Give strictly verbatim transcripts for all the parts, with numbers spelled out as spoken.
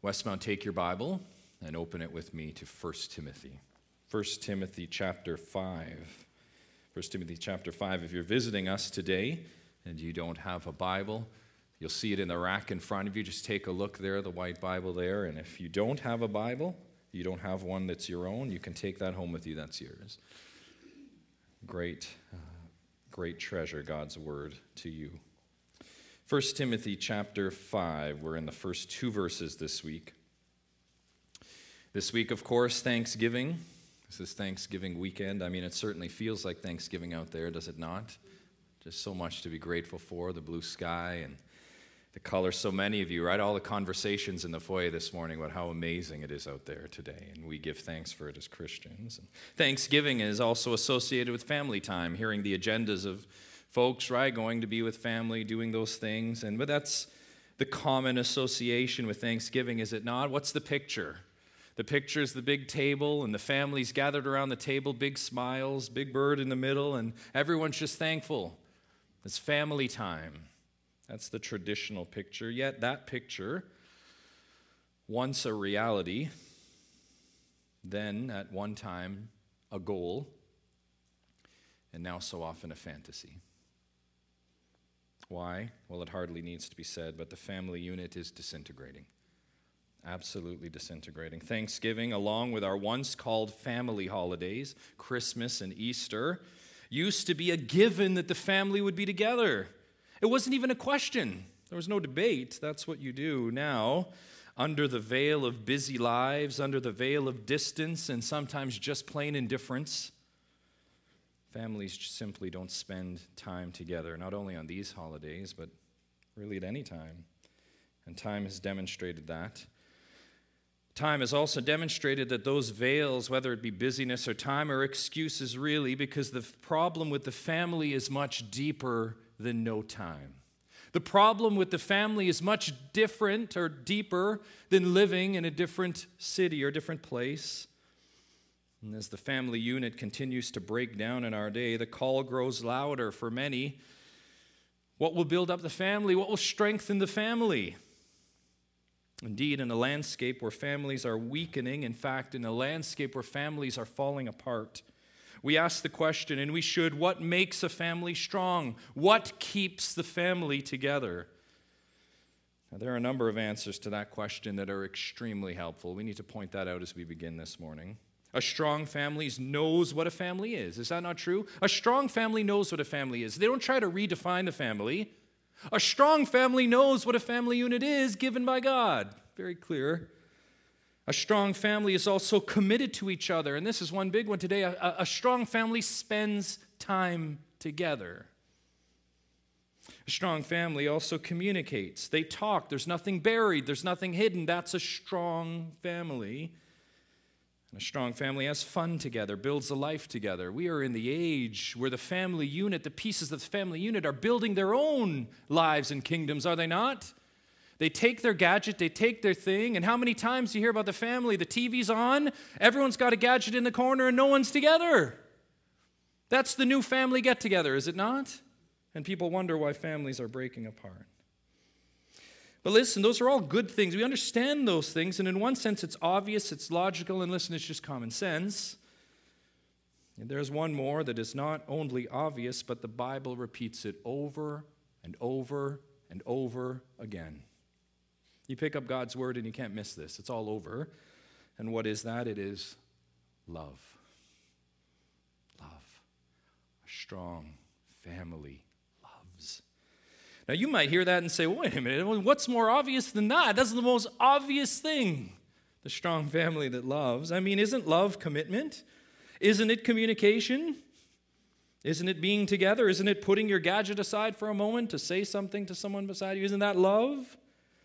Westmount, take your Bible and open it with me to First Timothy. First Timothy chapter five. First Timothy chapter five. If you're visiting us today and you don't have a Bible, you'll see it in the rack in front of you. Just take a look there, the white Bible there. And if you don't have a Bible, you don't have one that's your own, you can take that home with you. That's yours. Great, uh, great treasure, God's word to you. First Timothy chapter five. We're in the first two verses this week. This week, of course, Thanksgiving. This is Thanksgiving weekend. I mean, it certainly feels like Thanksgiving out there, does it not? Just so much to be grateful for, the blue sky and the color. So many of you, right? All the conversations in the foyer this morning about how amazing it is out there today, and we give thanks for it as Christians. And Thanksgiving is also associated with family time, hearing the agendas of folks, right, going to be with family, doing those things. And but that's the common association with Thanksgiving, is it not? What's the picture? The picture is the big table and the families gathered around the table, big smiles, big bird in the middle, and everyone's just thankful. It's family time. That's the traditional picture. Yet that picture, once a reality, then at one time a goal, and now so often a fantasy. Why? Well, it hardly needs to be said, but the family unit is disintegrating. Absolutely disintegrating. Thanksgiving, along with our once called family holidays, Christmas and Easter, used to be a given that the family would be together. It wasn't even a question. There was no debate. That's what you do now. Under the veil of busy lives, under the veil of distance, and sometimes just plain indifference, families simply don't spend time together, not only on these holidays, but really at any time. And time has demonstrated that. Time has also demonstrated that those veils, whether it be busyness or time, are excuses really, because the problem with the family is much deeper than no time. The problem with the family is much different or deeper than living in a different city or different place. And as the family unit continues to break down in our day, the call grows louder for many. What will build up the family? What will strengthen the family? Indeed, in a landscape where families are weakening, in fact, in a landscape where families are falling apart, we ask the question, and we should, what makes a family strong? What keeps the family together? Now, there are a number of answers to that question that are extremely helpful. We need to point that out as we begin this morning. A strong family knows what a family is. Is that not true? A strong family knows what a family is. They don't try to redefine the family. A strong family knows what a family unit is given by God. Very clear. A strong family is also committed to each other. And this is one big one today. A, a strong family spends time together. A strong family also communicates. They talk. There's nothing buried. There's nothing hidden. That's a strong family. And a strong family has fun together, builds a life together. We are in the age where the family unit, the pieces of the family unit are building their own lives and kingdoms, are they not? They take their gadget, they take their thing, and how many times do you hear about the family? The T V's on, everyone's got a gadget in the corner, and no one's together. That's the new family get-together, is it not? And people wonder why families are breaking apart. But listen, those are all good things. We understand those things, and in one sense it's obvious, it's logical, and listen, it's just common sense. And there's one more that is not only obvious, but the Bible repeats it over and over and over again. You pick up God's word and you can't miss this. It's all over. And what is that? It is love. Love. A strong family loves. Now, you might hear that and say, wait a minute, what's more obvious than that? That's the most obvious thing. The strong family that loves. I mean, isn't love commitment? Isn't it communication? Isn't it being together? Isn't it putting your gadget aside for a moment to say something to someone beside you? Isn't that love?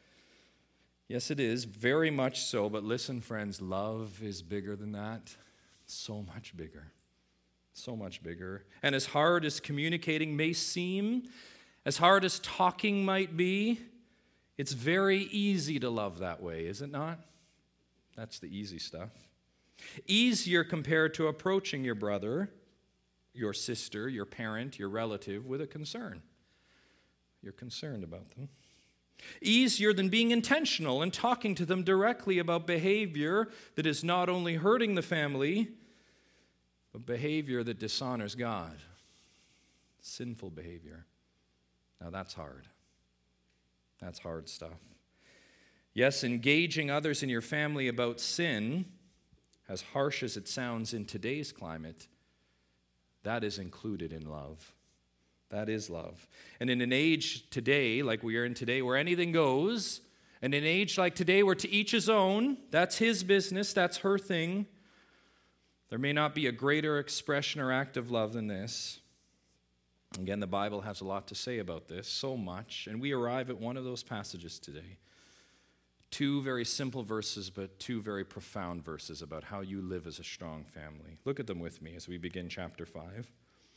Yes, it is, very much so. But listen, friends, love is bigger than that. So much bigger. So much bigger. And as hard as communicating may seem, as hard as talking might be, it's very easy to love that way, is it not? That's the easy stuff. Easier compared to approaching your brother, your sister, your parent, your relative with a concern. You're concerned about them. Easier than being intentional and talking to them directly about behavior that is not only hurting the family, but behavior that dishonors God. Sinful behavior. Now that's hard. That's hard stuff. Yes, engaging others in your family about sin, as harsh as it sounds in today's climate, that is included in love. That is love. And in an age today, like we are in today, where anything goes, and in an age like today where to each his own, that's his business, that's her thing, there may not be a greater expression or act of love than this. Again, the Bible has a lot to say about this, so much, and we arrive at one of those passages today. Two very simple verses, but two very profound verses about how you live as a strong family. Look at them with me as we begin chapter five.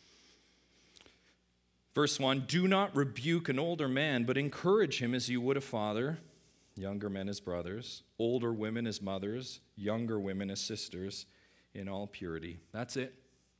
Verse one, do not rebuke an older man, but encourage him as you would a father, younger men as brothers, older women as mothers, younger women as sisters, in all purity. That's it.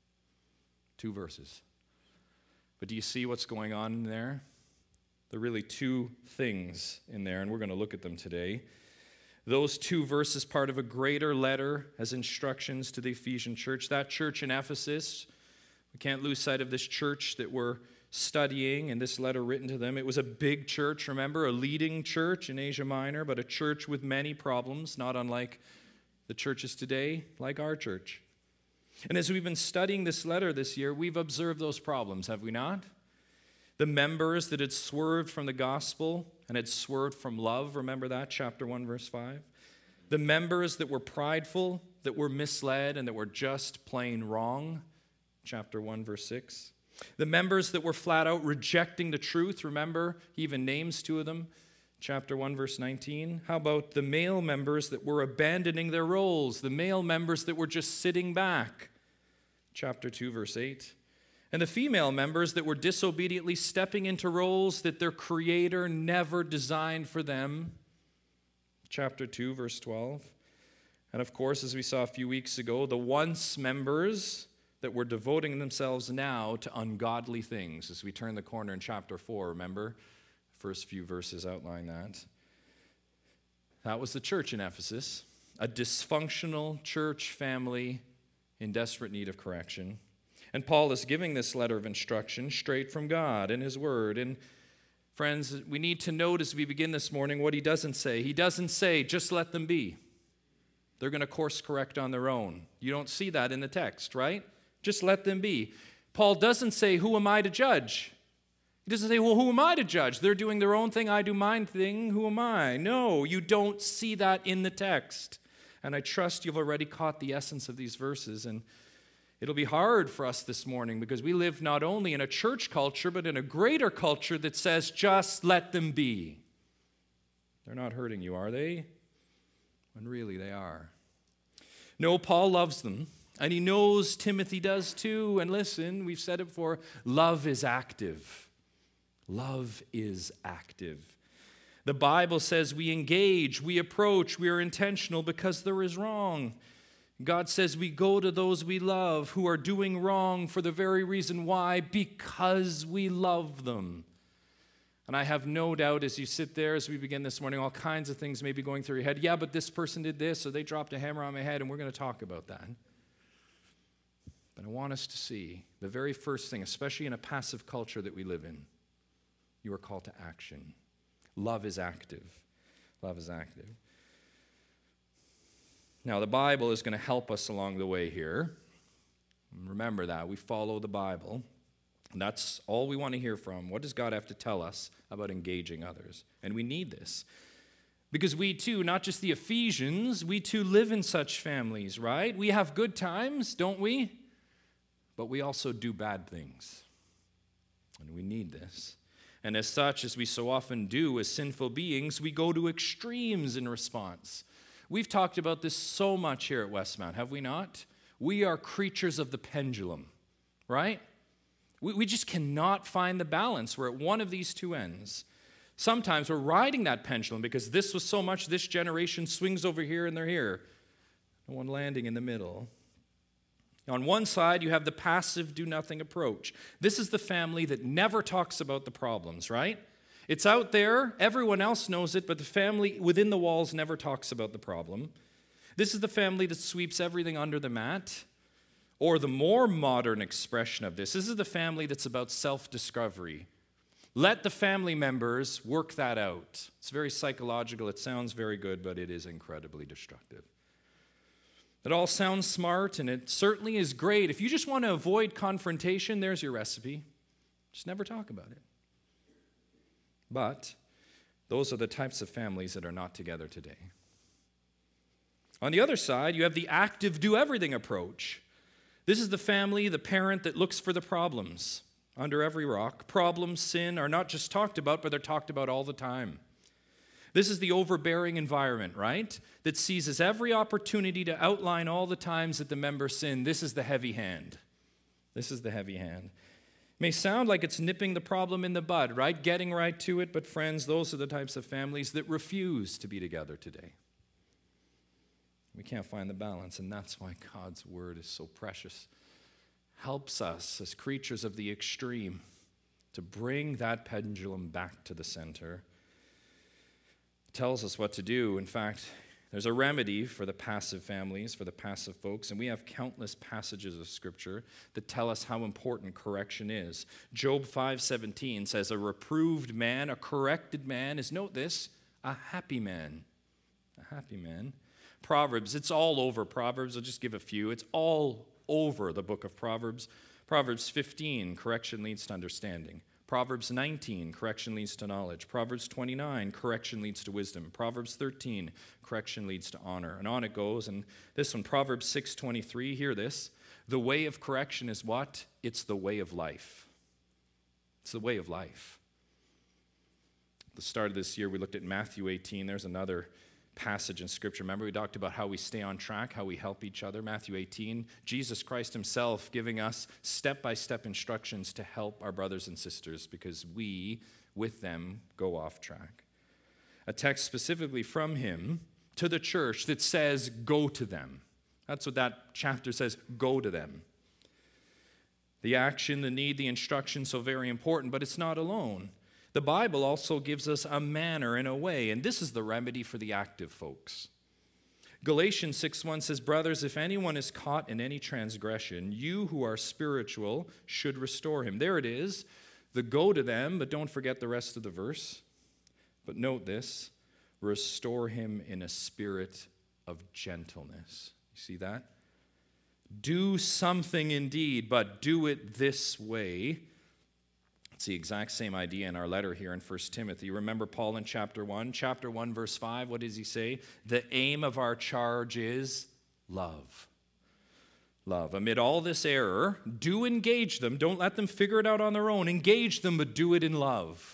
Two verses. But do you see what's going on in there? There are really two things in there, and we're going to look at them today. Those two verses, part of a greater letter as instructions to the Ephesian church. That church in Ephesus, we can't lose sight of this church that we're studying and this letter written to them. It was a big church, remember, a leading church in Asia Minor, but a church with many problems, not unlike the churches today, like our church. And as we've been studying this letter this year, we've observed those problems, have we not? The members that had swerved from the gospel and had swerved from love, remember that, chapter one, verse five? The members that were prideful, that were misled, and that were just plain wrong, chapter one, verse six. The members that were flat out rejecting the truth, remember, he even names two of them, chapter one, verse nineteen. How about the male members that were abandoning their roles, the male members that were just sitting back, chapter two, verse eight. And the female members that were disobediently stepping into roles that their Creator never designed for them. Chapter two, verse twelve. And of course, as we saw a few weeks ago, the once members that were devoting themselves now to ungodly things. As we turn the corner in chapter four, remember? First few verses outline that. That was the church in Ephesus, a dysfunctional church family in desperate need of correction. And Paul is giving this letter of instruction straight from God and his word. And friends, we need to note as we begin this morning what he doesn't say. He doesn't say, just let them be. They're going to course correct on their own. You don't see that in the text, right? Just let them be. Paul doesn't say, who am I to judge? He doesn't say, well, who am I to judge? They're doing their own thing, I do mine thing, who am I? No, you don't see that in the text. And I trust you've already caught the essence of these verses. And it'll be hard for us this morning because we live not only in a church culture, but in a greater culture that says, just let them be. They're not hurting you, are they? When really they are. No, Paul loves them, and he knows Timothy does too. And listen, we've said it before, love is active. Love is active. The Bible says we engage, we approach, we are intentional because there is wrong. God says we go to those we love who are doing wrong for the very reason why, because we love them. And I have no doubt as you sit there, as we begin this morning, all kinds of things may be going through your head. Yeah, but this person did this, or they dropped a hammer on my head, and we're going to talk about that. But I want us to see the very first thing, especially in a passive culture that we live in, you are called to action. Love is active. Love is active. Now, the Bible is going to help us along the way here. Remember that. We follow the Bible. And that's all we want to hear from. What does God have to tell us about engaging others? And we need this. Because we too, not just the Ephesians, we too live in such families, right? We have good times, don't we? But we also do bad things. And we need this. And as such, as we so often do as sinful beings, we go to extremes in response. We've talked about this so much here at Westmount, have we not? We are creatures of the pendulum, right? We, we just cannot find the balance. We're at one of these two ends. Sometimes we're riding that pendulum because this was so much, this generation swings over here and they're here. No one landing in the middle. On one side, you have the passive, do-nothing approach. This is the family that never talks about the problems, right? It's out there, everyone else knows it, but the family within the walls never talks about the problem. This is the family that sweeps everything under the mat. Or the more modern expression of this, this is the family that's about self-discovery. Let the family members work that out. It's very psychological. It sounds very good, but it is incredibly destructive. It all sounds smart, and it certainly is great. If you just want to avoid confrontation, there's your recipe. Just never talk about it. But those are the types of families that are not together today. On the other side, you have the active do-everything approach. This is the family, the parent that looks for the problems under every rock. Problems, sin are not just talked about, but they're talked about all the time. This is the overbearing environment, right? That seizes every opportunity to outline all the times that the member sinned. This is the heavy hand. This is the heavy hand. It may sound like it's nipping the problem in the bud, right? Getting right to it, but friends, those are the types of families that refuse to be together today. We can't find the balance, and that's why God's word is so precious. Helps us as creatures of the extreme to bring that pendulum back to the center. Tells us what to do. In fact, there's a remedy for the passive families, for the passive folks, and we have countless passages of Scripture that tell us how important correction is. Job five seventeen says, a reproved man, a corrected man is, note this, a happy man. A happy man. Proverbs, it's all over Proverbs. I'll just give a few. It's all over the book of Proverbs. Proverbs fifteen, correction leads to understanding. Proverbs nineteen, correction leads to knowledge. Proverbs twenty-nine, correction leads to wisdom. Proverbs thirteen, correction leads to honor. And on it goes. And this one, Proverbs six twenty-three, hear this. The way of correction is what? It's the way of life. It's the way of life. At the start of this year, we looked at Matthew eighteen. There's another passage in Scripture. Remember, we talked about how we stay on track, how we help each other. Matthew eighteen, Jesus Christ himself giving us step-by-step instructions to help our brothers and sisters because we, with them, go off track. A text specifically from him to the church that says, go to them. That's what that chapter says, go to them. The action, the need, the instruction, so very important, but it's not alone. The Bible also gives us a manner and a way, and this is the remedy for the active folks. Galatians six one says, brothers, if anyone is caught in any transgression, you who are spiritual should restore him. There it is, the go to them, but don't forget the rest of the verse. But note this, restore him in a spirit of gentleness. You see that? Do something indeed, but do it this way. It's the exact same idea in our letter here in First Timothy. You remember Paul in chapter one? Chapter one, verse five, what does he say? The aim of our charge is love. Love. Amid all this error, do engage them. Don't let them figure it out on their own. Engage them, but do it in love.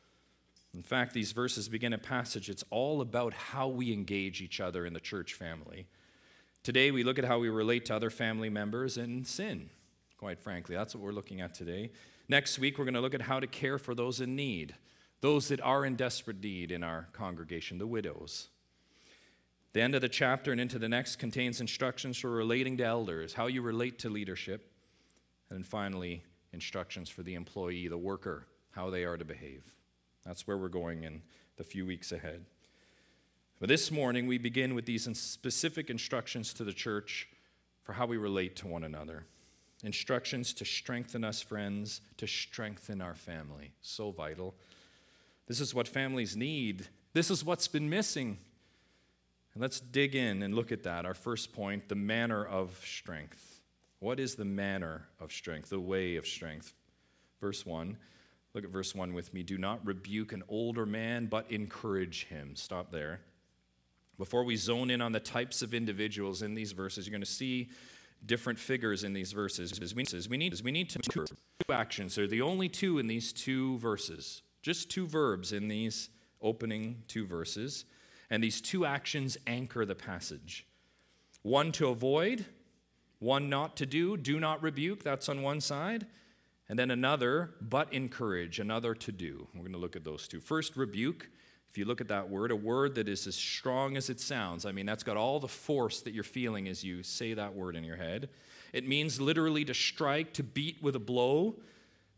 In fact, these verses begin a passage. It's all about how we engage each other in the church family. Today, we look at how we relate to other family members in sin, quite frankly. That's what we're looking at today. Next week, we're going to look at how to care for those in need, those that are in desperate need in our congregation, the widows. The end of the chapter and into the next contains instructions for relating to elders, how you relate to leadership, and then finally, instructions for the employee, the worker, how they are to behave. That's where we're going in the few weeks ahead. But this morning, we begin with these specific instructions to the church for how we relate to one another. Instructions to strengthen us, friends, to strengthen our family. So vital. This is what families need. This is what's been missing. And let's dig in and look at that. Our first point, the manner of strength. What is the manner of strength, the way of strength? Verse one. Look at verse one with me. Do not rebuke an older man, but encourage him. Stop there. Before we zone in on the types of individuals in these verses, you're going to see different figures in these verses. We need, we need two actions. They're the only two in these two verses. Just two verbs in these opening two verses. And these two actions anchor the passage. One to avoid, one not to do. Do not rebuke, that's on one side. And then another, but encourage, another to do. We're going to look at those two. First, rebuke. If you look at that word, a word that is as strong as it sounds. I mean, that's got all the force that you're feeling as you say that word in your head. It means literally to strike, to beat with a blow.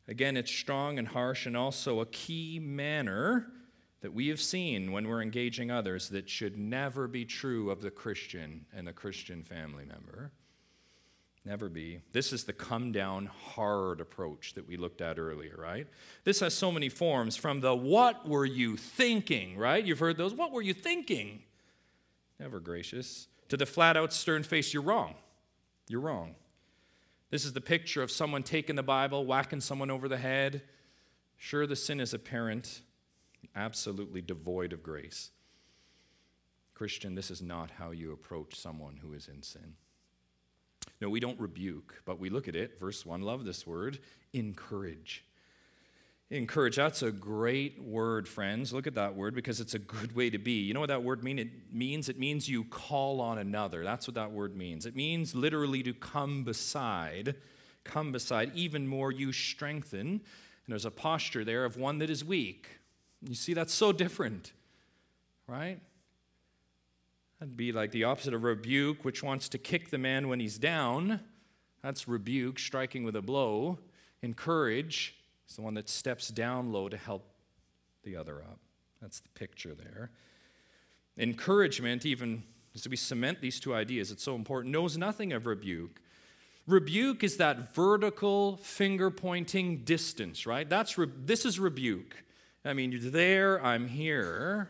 Again, it's strong and harsh, and also a key manner that we have seen when we're engaging others that should never be true of the Christian and the Christian family member. Never be. This is the come down hard approach that we looked at earlier, right? This has so many forms, from the what were you thinking, right? You've heard those, what were you thinking? Never gracious. To the flat out stern face, you're wrong. You're wrong. This is the picture of someone taking the Bible, whacking someone over the head. Sure, the sin is apparent, absolutely devoid of grace. Christian, this is not how you approach someone who is in sin. No, we don't rebuke, but we look at it. Verse one, love this word, encourage. Encourage, that's a great word, friends. Look at that word, because it's a good way to be. You know what that word mean? It means? It means you call on another. That's what that word means. It means literally to come beside, come beside. Even more, you strengthen. And there's a posture there of one that is weak. You see, that's so different, right? That'd be like the opposite of rebuke, which wants to kick the man when he's down. That's rebuke, striking with a blow. Encourage is the one that steps down low to help the other up. That's the picture there. Encouragement, even as we cement these two ideas, it's so important, knows nothing of rebuke. Rebuke is that vertical finger-pointing distance, right? That's re- this is rebuke. I mean, you're there, I'm here.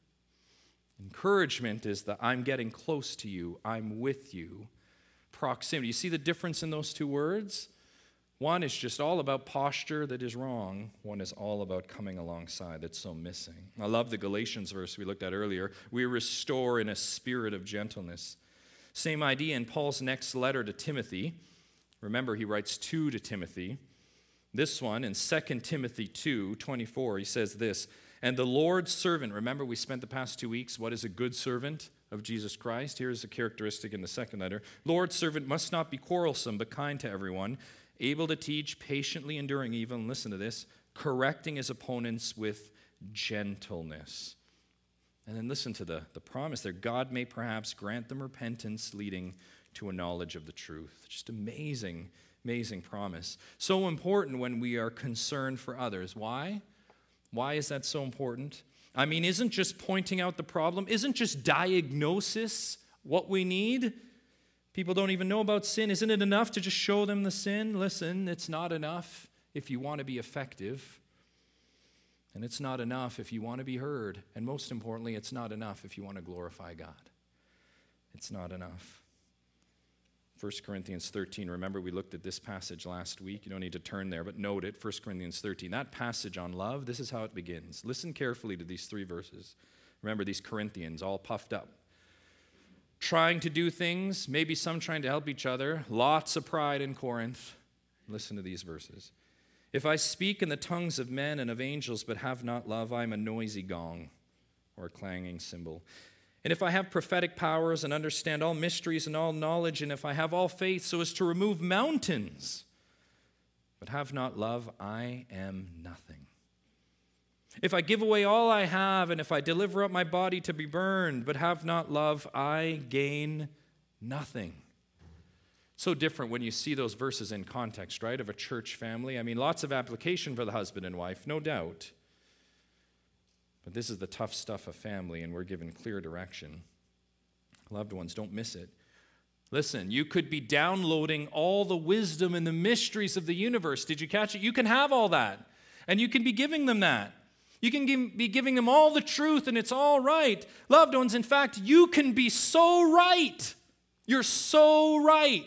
Encouragement is that I'm getting close to you, I'm with you. Proximity. You see the difference in those two words? One is just all about posture that is wrong. One is all about coming alongside that's so missing. I love the Galatians verse we looked at earlier. We restore in a spirit of gentleness. Same idea in Paul's next letter to Timothy. Remember, he writes two to Timothy. This one in Second Timothy two twenty-four, he says this, and the Lord's servant, remember we spent the past two weeks, what is a good servant of Jesus Christ? Here's a characteristic in the second letter. Lord's servant must not be quarrelsome, but kind to everyone, able to teach, patiently enduring evil, and listen to this, correcting his opponents with gentleness. And then listen to the, the promise there. God may perhaps grant them repentance leading to a knowledge of the truth. Just amazing, amazing promise. So important when we are concerned for others. Why? Why is that so important? I mean, isn't just pointing out the problem, isn't just diagnosis what we need? People don't even know about sin. Isn't it enough to just show them the sin? Listen, it's not enough if you want to be effective. And it's not enough if you want to be heard. And most importantly, it's not enough if you want to glorify God. It's not enough. First Corinthians thirteen, remember we looked at this passage last week. You don't need to turn there, but note it. First Corinthians thirteen, that passage on love, this is how it begins. Listen carefully to these three verses. Remember these Corinthians all puffed up. Trying to do things, maybe some trying to help each other. Lots of pride in Corinth. Listen to these verses. If I speak in the tongues of men and of angels but have not love, I am a noisy gong or a clanging cymbal. And if I have prophetic powers and understand all mysteries and all knowledge, and if I have all faith so as to remove mountains, but have not love, I am nothing. If I give away all I have, and if I deliver up my body to be burned, but have not love, I gain nothing. So different when you see those verses in context, right, of a church family. I mean, lots of application for the husband and wife, no doubt. But this is the tough stuff of family, and we're given clear direction. Loved ones, don't miss it. Listen, you could be downloading all the wisdom and the mysteries of the universe. Did you catch it? You can have all that, and you can be giving them that. You can give, be giving them all the truth, and it's all right. Loved ones, in fact, you can be so right. You're so right.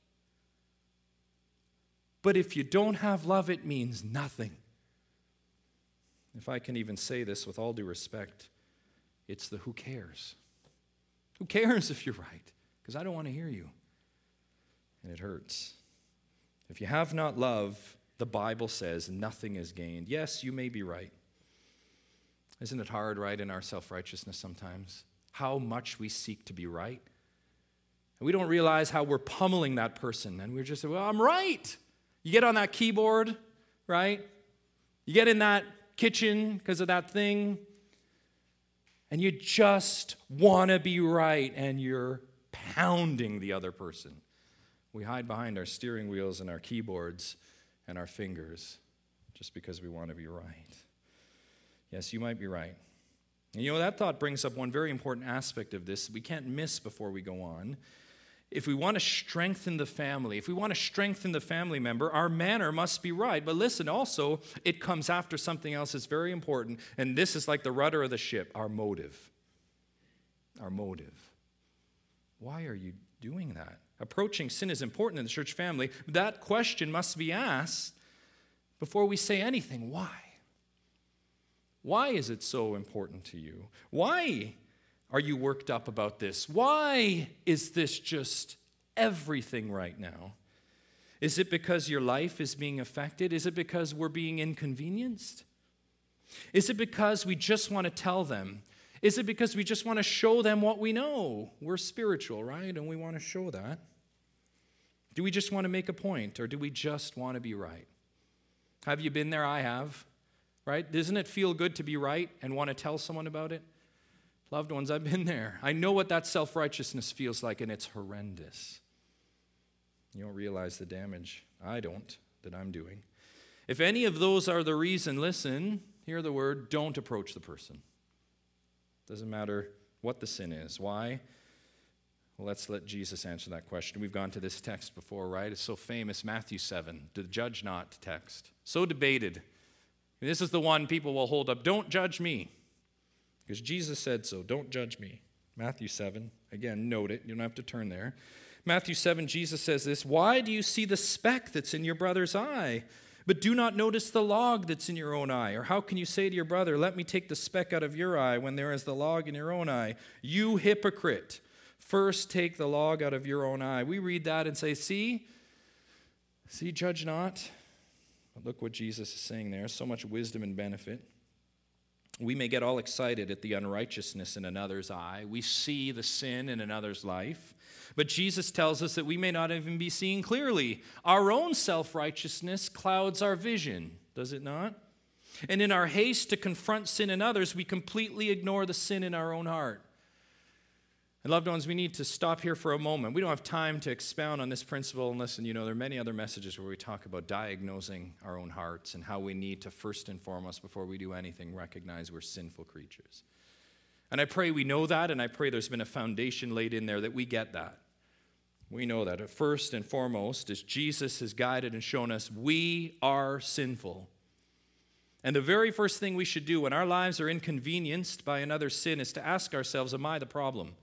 But if you don't have love, it means nothing. If I can even say this with all due respect, it's the who cares. Who cares if you're right? Because I don't want to hear you. And it hurts. If you have not love, the Bible says nothing is gained. Yes, you may be right. Isn't it hard, right, in our self-righteousness sometimes? How much we seek to be right. And we don't realize how we're pummeling that person. And we're just, well, I'm right. You get on that keyboard, right? You get in that kitchen because of that thing. And you just want to be right. And you're pounding the other person. We hide behind our steering wheels and our keyboards and our fingers. just because we want to be right. Yes, you might be right. And you know, that thought brings up one very important aspect of this we can't miss before we go on. If we want to strengthen the family, if we want to strengthen the family member, our manner must be right. But listen, also, it comes after something else that's very important, and this is like the rudder of the ship, our motive. Our motive. Why are you doing that? Approaching sin is important in the church family. That question must be asked before we say anything. Why? Why is it so important to you? Why are you worked up about this? Why is this just everything right now? Is it because your life is being affected? Is it because we're being inconvenienced? Is it because we just want to tell them? Is it because we just want to show them what we know? We're spiritual, right? And we want to show that. Do we just want to make a point, or do we just want to be right? Have you been there? I have, right? Doesn't it feel good to be right and want to tell someone about it? Loved ones, I've been there. I know what that self-righteousness feels like, and it's horrendous. You don't realize the damage. I don't, that I'm doing. If any of those are the reason, listen, hear the word, don't approach the person. Doesn't matter what the sin is. Why? Well, let's let Jesus answer that question. We've gone to this text before, right? It's so famous, Matthew seven, the judge not text. So debated. This is the one people will hold up. Don't judge me. Because Jesus said so. Don't judge me. Matthew seven. Again, note it. You don't have to turn there. Matthew seven, Jesus says this, why do you see the speck that's in your brother's eye, but do not notice the log that's in your own eye? Or how can you say to your brother, let me take the speck out of your eye when there is the log in your own eye? You hypocrite. First take the log out of your own eye. We read that and say, see, see, judge not. But look what Jesus is saying there. So much wisdom and benefit. We may get all excited at the unrighteousness in another's eye. We see the sin in another's life. But Jesus tells us that we may not even be seeing clearly. Our own self-righteousness clouds our vision, does it not? And in our haste to confront sin in others, we completely ignore the sin in our own heart. And loved ones, we need to stop here for a moment. We don't have time to expound on this principle. And listen, you know, there are many other messages where we talk about diagnosing our own hearts and how we need to first and foremost, before we do anything, recognize we're sinful creatures. And I pray we know that, and I pray there's been a foundation laid in there that we get that. We know that. First and foremost, as Jesus has guided and shown us, we are sinful. And the very first thing we should do when our lives are inconvenienced by another sin is to ask ourselves, am I the problem?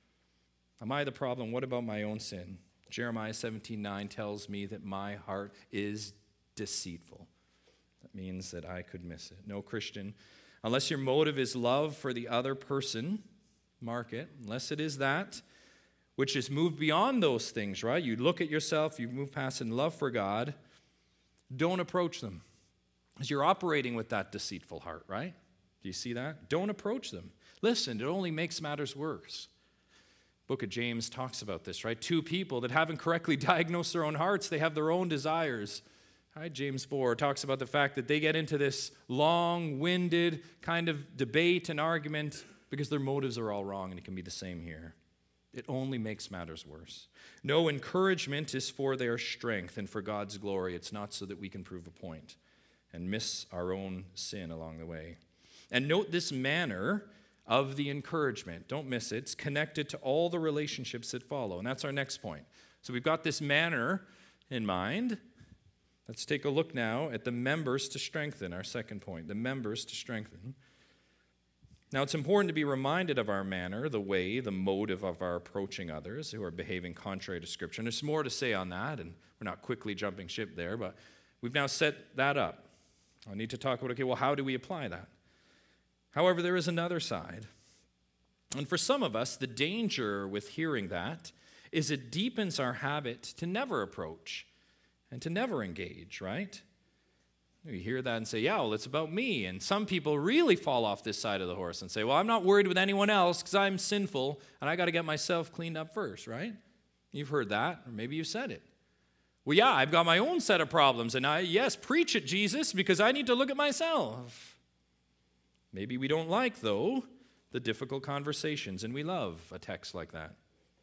Am I the problem? What about my own sin? Jeremiah seventeen nine tells me that my heart is deceitful. That means that I could miss it. No, Christian, unless your motive is love for the other person, mark it, unless it is that, which is moved beyond those things, right? You look at yourself, you move past in love for God, don't approach them. Because you're operating with that deceitful heart, right? Do you see that? Don't approach them. Listen, it only makes matters worse. Book of James talks about this, right? Two people that haven't correctly diagnosed their own hearts, they have their own desires. Right? James four talks about the fact that they get into this long-winded kind of debate and argument because their motives are all wrong, and it can be the same here. It only makes matters worse. No, encouragement is for their strength and for God's glory. It's not so that we can prove a point and miss our own sin along the way. And note this manner of the encouragement. Don't miss it. It's connected to all the relationships that follow. And that's our next point. So we've got this manner in mind. Let's take a look now at the members to strengthen, our second point, the members to strengthen. Now, it's important to be reminded of our manner, the way, the motive of our approaching others who are behaving contrary to Scripture. And there's more to say on that, and we're not quickly jumping ship there, but we've now set that up. I need to talk about, okay, well, how do we apply that? However, there is another side. And for some of us, the danger with hearing that is it deepens our habit to never approach and to never engage, right? You hear that and say, yeah, well, it's about me. And some people really fall off this side of the horse and say, well, I'm not worried with anyone else because I'm sinful and I got to get myself cleaned up first, right? You've heard that, or maybe you said it. Well, yeah, I've got my own set of problems, and I, yes, preach it, Jesus, because I need to look at myself. Maybe we don't like, though, the difficult conversations, and we love a text like that.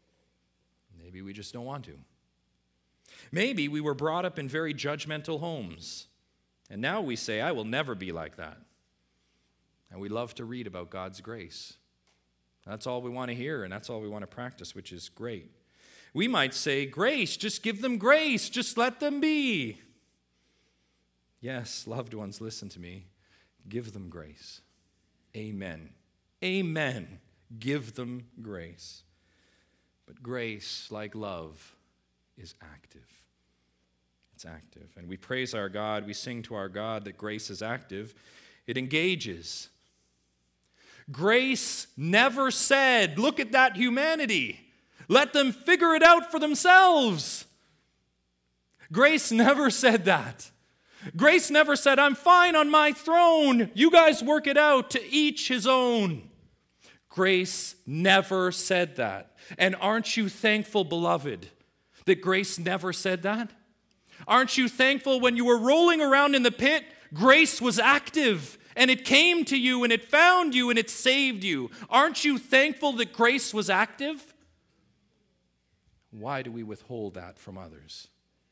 Maybe we just don't want to. Maybe we were brought up in very judgmental homes, And now we say, I will never be like that. And we love to read about God's grace. That's all we want to hear, and that's all we want to practice, which is great. We might say, grace, just give them grace, just let them be. Yes, loved ones, listen to me. Give them grace. Amen. Amen. Give them grace. But grace, like love, is active. It's active. And we praise our God, we sing to our God that grace is active. It engages. Grace never said, look at that humanity. Let them figure it out for themselves. Grace never said that. Grace never said, I'm fine on my throne. You guys work it out, to each his own. Grace never said that. And aren't you thankful, beloved, that grace never said that? Aren't you thankful when you were rolling around in the pit, grace was active, and it came to you, and it found you, and it saved you? Aren't you thankful that grace was active? Why do we withhold that from others?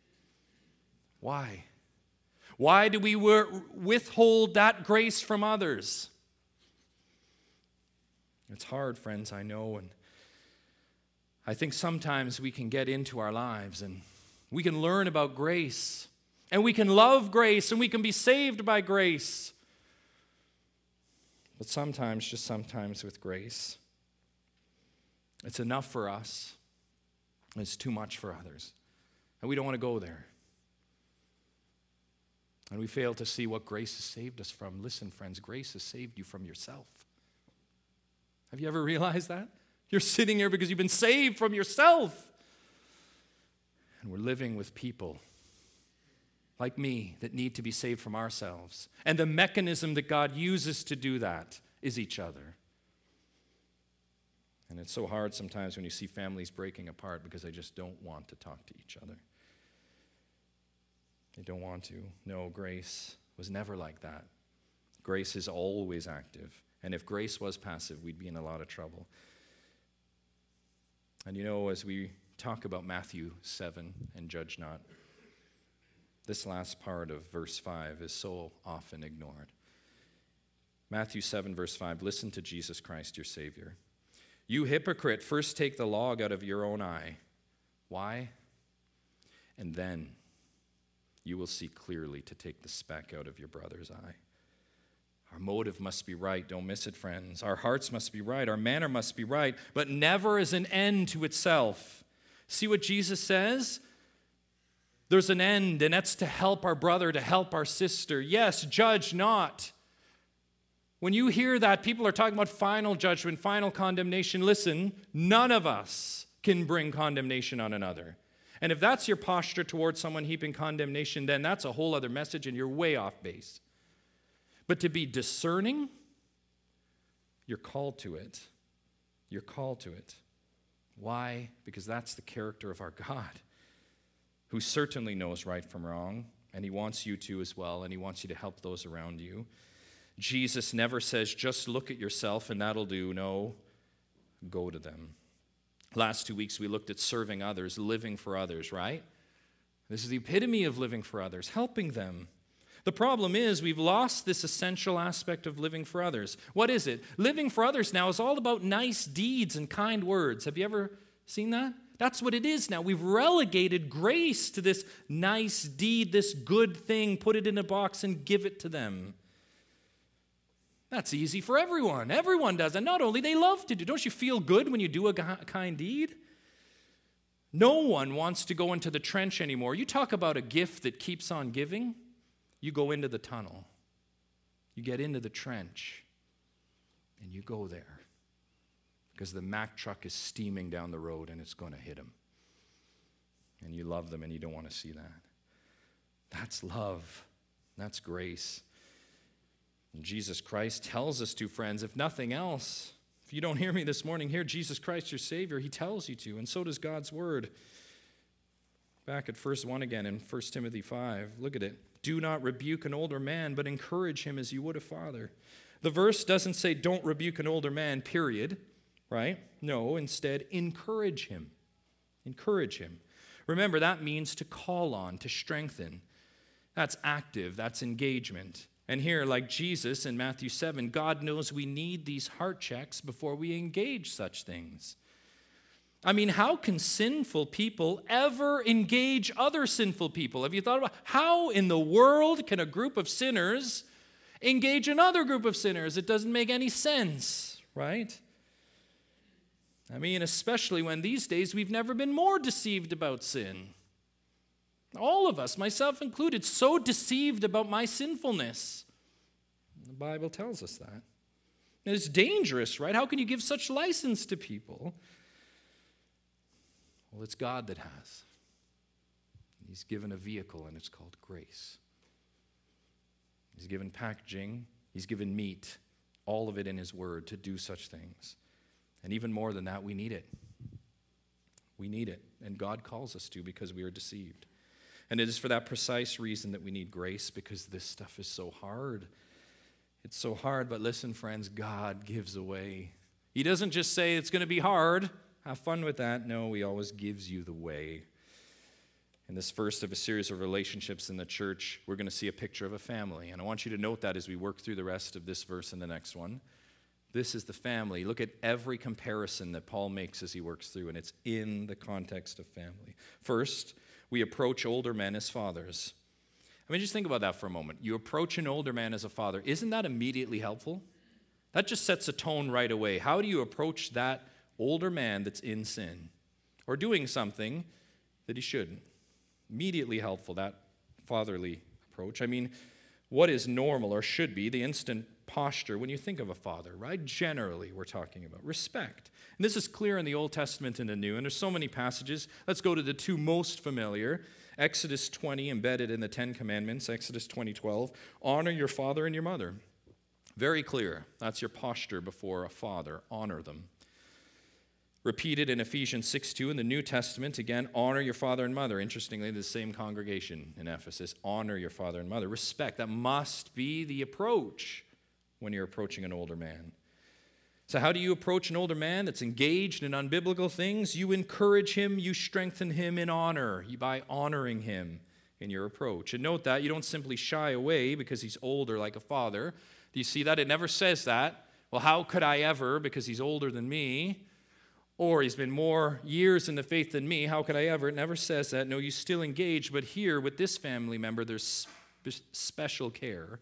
Why? Why do we withhold that grace from others? It's hard, friends, I know, and I think sometimes we can get into our lives and we can learn about grace, and we can love grace, and we can be saved by grace. But sometimes, just sometimes with grace, it's enough for us, and it's too much for others, and we don't want to go there. And we fail to see what grace has saved us from. Listen, friends, grace has saved you from yourself. Have you ever realized that? You're sitting here because you've been saved from yourself. And we're living with people like me that need to be saved from ourselves. And the mechanism that God uses to do that is each other. And it's so hard sometimes when you see families breaking apart because they just don't want to talk to each other. They don't want to. No, grace was never like that. Grace is always active. And if grace was passive, we'd be in a lot of trouble. And you know, as we talk about Matthew seven and judge not, this last part of verse five is so often ignored. Matthew seven, verse five, listen to Jesus Christ, your Savior. You hypocrite, first take the log out of your own eye. Why? And then you will see clearly to take the speck out of your brother's eye. Our motive must be right. Don't miss it, friends. Our hearts must be right. Our manner must be right, but never as an end to itself. See what Jesus says? There's an end, and that's to help our brother, to help our sister. Yes, judge not. When you hear that, people are talking about final judgment, final condemnation. Listen, none of us can bring condemnation on another. And if that's your posture towards someone heaping condemnation, then that's a whole other message, and you're way off base. But to be discerning, you're called to it. You're called to it. Why? Because that's the character of our God, who certainly knows right from wrong, and he wants you to as well, and he wants you to help those around you. Jesus never says, just look at yourself and that'll do. No, go to them. Last two weeks we looked at serving others, living for others, right? This is the epitome of living for others, helping them. The problem is we've lost this essential aspect of living for others. What is it? Living for others now is all about nice deeds and kind words. Have you ever seen that? That's what it is now. We've relegated grace to this nice deed, this good thing, put it in a box and give it to them. That's easy for everyone. Everyone does. And not only, they love to do. Don't you feel good when you do a kind deed? No one wants to go into the trench anymore. You talk about a gift that keeps on giving. You go into the tunnel. You get into the trench. And you go there. Because the Mack truck is steaming down the road and it's going to hit them. And you love them and you don't want to see that. That's love. That's grace. And Jesus Christ tells us to, friends, if nothing else, if you don't hear me this morning, hear Jesus Christ, your Savior. He tells you to, and so does God's Word. Back at verse one again in First Timothy five, look at it. Do not rebuke an older man, but encourage him as you would a father. The verse doesn't say don't rebuke an older man, period, right? No, instead, encourage him. Encourage him. Remember, that means to call on, to strengthen. That's active, that's engagement. And here, like Jesus in Matthew seven, God knows we need these heart checks before we engage such things. I mean, how can sinful people ever engage other sinful people? Have you thought about how in the world can a group of sinners engage another group of sinners? It doesn't make any sense, right? I mean, especially when these days we've never been more deceived about sin. All of us, myself included, so deceived about my sinfulness. The Bible tells us that. And it's dangerous, right? How can you give such license to people? Well, it's God that has. He's given a vehicle, and it's called grace. He's given packaging. He's given meat, all of it in His Word, to do such things. And even more than that, we need it. We need it, and God calls us to because we are deceived. And it is for that precise reason that we need grace, because this stuff is so hard. It's so hard, but listen, friends, God gives away. He doesn't just say it's going to be hard. Have fun with that. No, He always gives you the way. In this first of a series of relationships in the church, we're going to see a picture of a family. And I want you to note that as we work through the rest of this verse and the next one. This is the family. Look at every comparison that Paul makes as he works through, and it's in the context of family. First, we approach older men as fathers. I mean, just think about that for a moment. You approach an older man as a father. Isn't that immediately helpful? That just sets a tone right away. How do you approach that older man that's in sin or doing something that he shouldn't? Immediately helpful, that fatherly approach. I mean, what is normal or should be the instant posture when you think of a father, right? Generally, we're talking about respect. And this is clear in the Old Testament and the New, and there's so many passages. Let's go to the two most familiar. Exodus twenty, embedded in the Ten Commandments, Exodus twenty twelve. Honor your father and your mother. Very clear. That's your posture before a father. Honor them. Repeated in Ephesians six two in the New Testament, again, honor your father and mother. Interestingly, the same congregation in Ephesus. Honor your father and mother. Respect. That must be the approach when you're approaching an older man. So how do you approach an older man that's engaged in unbiblical things? You encourage him, you strengthen him in honor by honoring him in your approach. And note that you don't simply shy away because he's older like a father. Do you see that? It never says that. Well, how could I ever, because he's older than me, or he's been more years in the faith than me, how could I ever? It never says that. No, you still engage, but here with this family member, there's spe- special care.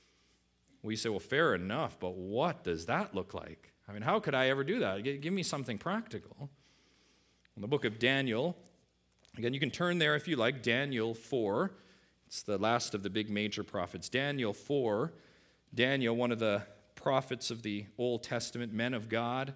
We say, well, fair enough, but what does that look like? I mean, how could I ever do that? Give me something practical. In the book of Daniel, again, you can turn there if you like, Daniel four. It's the last of the big major prophets. Daniel four, Daniel, one of the prophets of the Old Testament, men of God.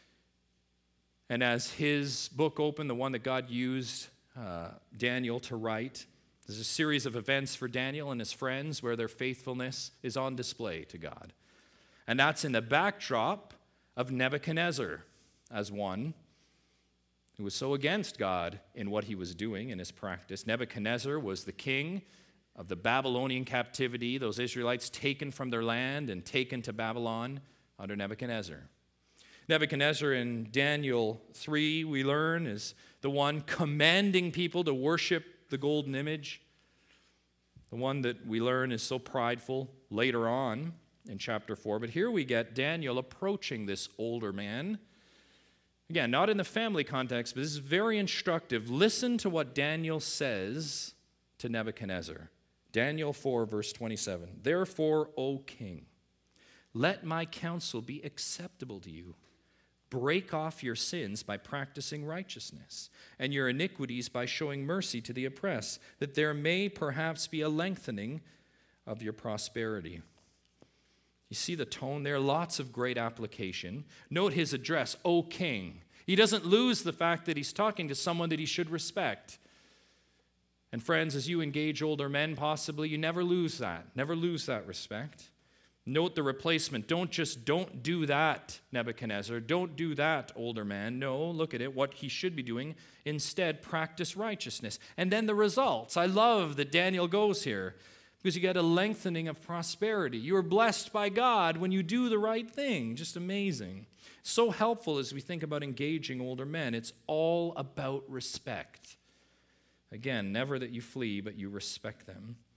And as his book opened, the one that God used uh, Daniel to write, there's a series of events for Daniel and his friends where their faithfulness is on display to God. And that's in the backdrop of Nebuchadnezzar as one who was so against God in what he was doing in his practice. Nebuchadnezzar was the king of the Babylonian captivity, those Israelites taken from their land and taken to Babylon under Nebuchadnezzar. Nebuchadnezzar in Daniel three, we learn, is the one commanding people to worship the golden image. The one that we learn is so prideful later on in chapter four. But here we get Daniel approaching this older man. Again, not in the family context, but this is very instructive. Listen to what Daniel says to Nebuchadnezzar. Daniel four, verse twenty-seven. Therefore, O king, let my counsel be acceptable to you. Break off your sins by practicing righteousness, and your iniquities by showing mercy to the oppressed, that there may perhaps be a lengthening of your prosperity. You see the tone there? Lots of great application. Note his address, O king. He doesn't lose the fact that he's talking to someone that he should respect. And friends, as you engage older men, possibly, you never lose that. Never lose that respect. Note the replacement. Don't just, don't do that, Nebuchadnezzar. Don't do that, older man. No, look at it, what he should be doing. Instead, practice righteousness. And then the results. I love that Daniel goes here because you get a lengthening of prosperity. You are blessed by God when you do the right thing. Just amazing. So helpful as we think about engaging older men. It's all about respect. Again, never that you flee, but you respect them.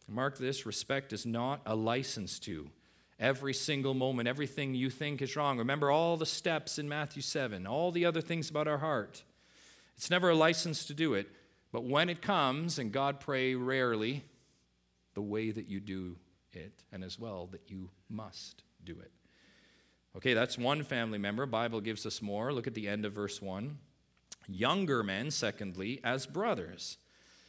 Mark this, respect is not a license to. Every single moment, everything you think is wrong. Remember all the steps in Matthew seven, all the other things about our heart. It's never a license to do it, but when it comes, and God pray rarely, the way that you do it, and as well that you must do it. Okay, that's one family member. Bible gives us more. Look at the end of verse one. Younger men, secondly, as brothers.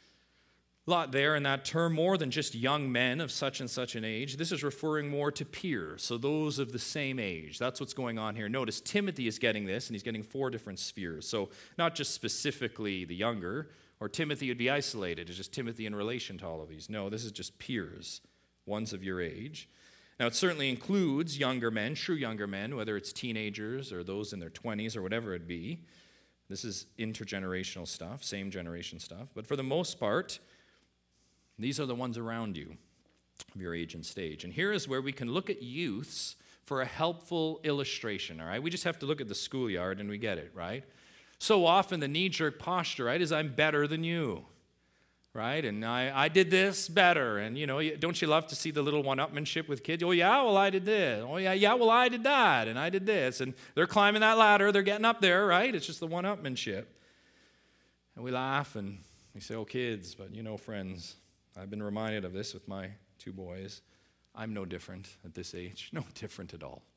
Lot there in that term, more than just young men of such and such an age. This is referring more to peers, so those of the same age. That's what's going on here. Notice Timothy is getting this, and he's getting four different spheres. So not just specifically the younger, or Timothy would be isolated. It's just Timothy in relation to all of these. No, this is just peers, ones of your age. Now, it certainly includes younger men, true younger men, whether it's teenagers or those in their twenties or whatever it be. This is intergenerational stuff, same generation stuff. But for the most part, these are the ones around you of your age and stage. And here is where we can look at youths for a helpful illustration, all right? We just have to look at the schoolyard and we get it, right? So often the knee-jerk posture, right, is I'm better than you, right? And I, I did this better. And, you know, don't you love to see the little one-upmanship with kids? Oh, yeah, well, I did this. Oh, yeah, yeah, well, I did that. And I did this. And they're climbing that ladder. They're getting up there, right? It's just the one-upmanship. And we laugh and we say, oh, kids, but, you know, friends, I've been reminded of this with my two boys. I'm no different at this age. No different at all.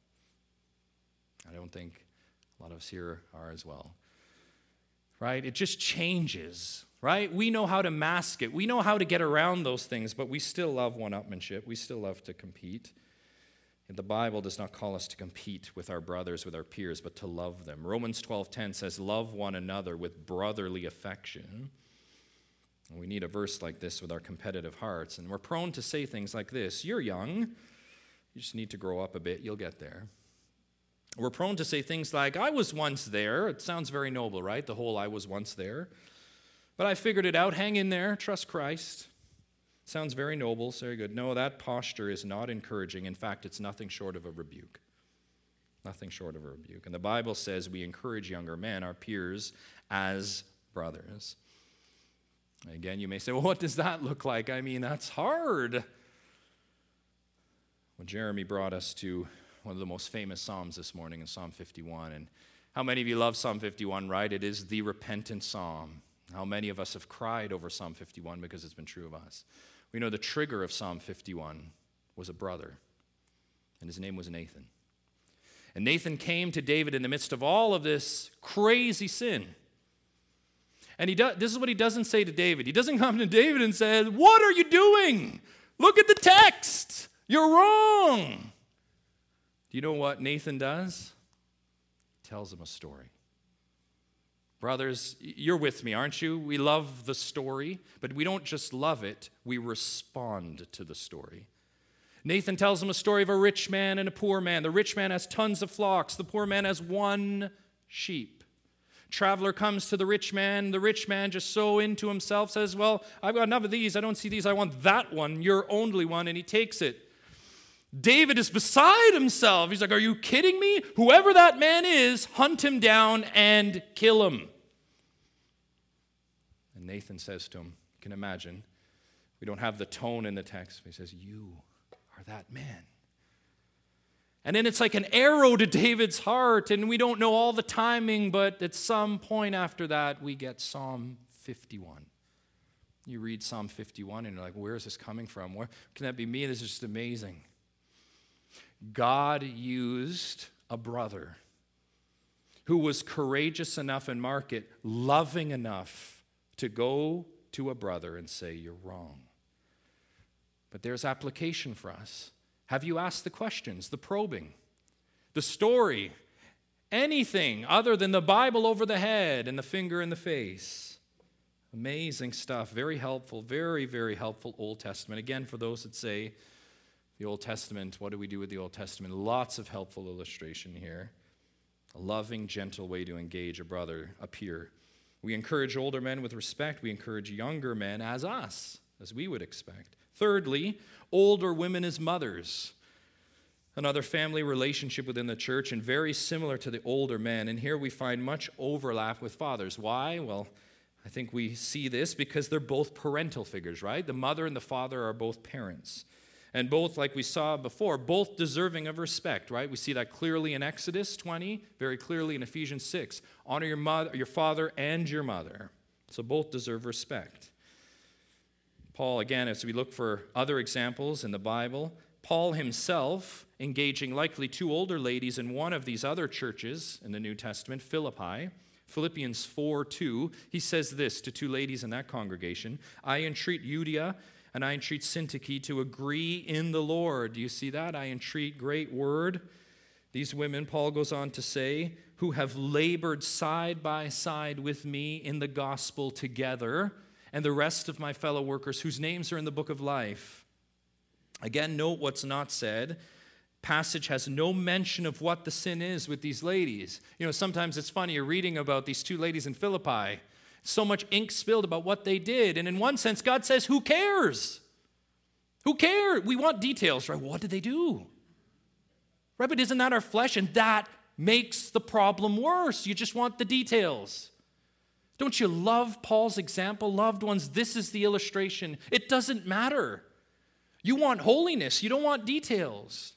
I don't think a lot of us here are as well. Right? It just changes, right? We know how to mask it. We know how to get around those things, but we still love one-upmanship. We still love to compete. And the Bible does not call us to compete with our brothers, with our peers, but to love them. Romans twelve ten says, love one another with brotherly affection. And we need a verse like this with our competitive hearts. And we're prone to say things like this. You're young. You just need to grow up a bit. You'll get there. We're prone to say things like, I was once there. It sounds very noble, right? The whole I was once there. But I figured it out. Hang in there. Trust Christ. Sounds very noble. Very good. No, that posture is not encouraging. In fact, it's nothing short of a rebuke. Nothing short of a rebuke. And the Bible says we encourage younger men, our peers, as brothers. Again, you may say, well, what does that look like? I mean, that's hard. Well, Jeremy brought us to one of the most famous Psalms this morning in Psalm fifty-one. And how many of you love Psalm fifty-one, right? It is the repentant psalm. How many of us have cried over Psalm fifty-one because it's been true of us? We know the trigger of Psalm fifty-one was a brother, and his name was Nathan. And Nathan came to David in the midst of all of this crazy sin. And he does, this is what he doesn't say to David. He doesn't come to David and say, what are you doing? Look at the text. You're wrong. Do you know what Nathan does? He tells him a story. Brothers, you're with me, aren't you? We love the story, but we don't just love it, we respond to the story. Nathan tells him a story of a rich man and a poor man. The rich man has tons of flocks. The poor man has one sheep. Traveler comes to the rich man. The rich man, just so into himself, says, well, I've got enough of these. I don't see these. I want that one, your only one, and he takes it. David is beside himself. He's like, are you kidding me? Whoever that man is, hunt him down and kill him. And Nathan says to him, you can imagine, we don't have the tone in the text, but he says, you are that man. And then it's like an arrow to David's heart, and we don't know all the timing, but at some point after that, we get Psalm fifty-one. You read Psalm fifty-one, and you're like, where is this coming from? Where can that be me? This is just amazing. God used a brother who was courageous enough, and mark it, loving enough to go to a brother and say, you're wrong. But there's application for us. Have you asked the questions, the probing, the story, anything other than the Bible over the head and the finger in the face? Amazing stuff. Very helpful, very, very helpful Old Testament. Again, for those that say the Old Testament, what do we do with the Old Testament? Lots of helpful illustration here. A loving, gentle way to engage a brother, a peer. We encourage older men with respect. We encourage younger men as us, as we would expect. Thirdly, older women as mothers. Another family relationship within the church, and very similar to the older men. And here we find much overlap with fathers. Why? Well, I think we see this because they're both parental figures, right? The mother and the father are both parents. And both, like we saw before, both deserving of respect, right? We see that clearly in Exodus twenty, very clearly in Ephesians six. Honor your mother, your father and your mother. So both deserve respect. Paul, again, as we look for other examples in the Bible, Paul himself engaging likely two older ladies in one of these other churches in the New Testament, Philippi, Philippians four two, he says this to two ladies in that congregation, I entreat Euodia and I entreat Syntyche to agree in the Lord. Do you see that? I entreat, great word. These women, Paul goes on to say, who have labored side by side with me in the gospel together, and the rest of my fellow workers whose names are in the book of life. Again, note what's not said. Passage has no mention of what the sin is with these ladies. You know, sometimes it's funny, you're reading about these two ladies in Philippi. So much ink spilled about what they did. And in one sense, God says, who cares? Who cares? We want details, right? What did they do? Right, but isn't that our flesh? And that makes the problem worse. You just want the details. Don't you love Paul's example? Loved ones, this is the illustration. It doesn't matter. You want holiness. You don't want details.